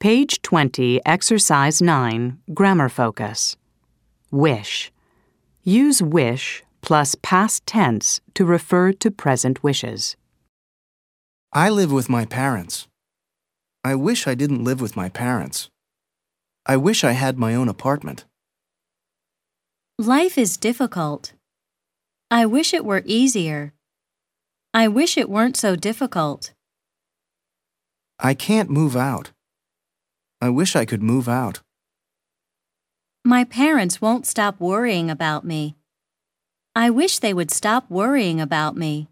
Page 20, Exercise 9, Grammar Focus. Wish. Use wish plus past tense to refer to present wishes. I live with my parents. I wish I didn't live with my parents. I wish I had my own apartment. Life is difficult. I wish it were easier. I wish it weren't so difficult. I can't move out. I wish I could move out. My parents won't stop worrying about me. I wish they would stop worrying about me.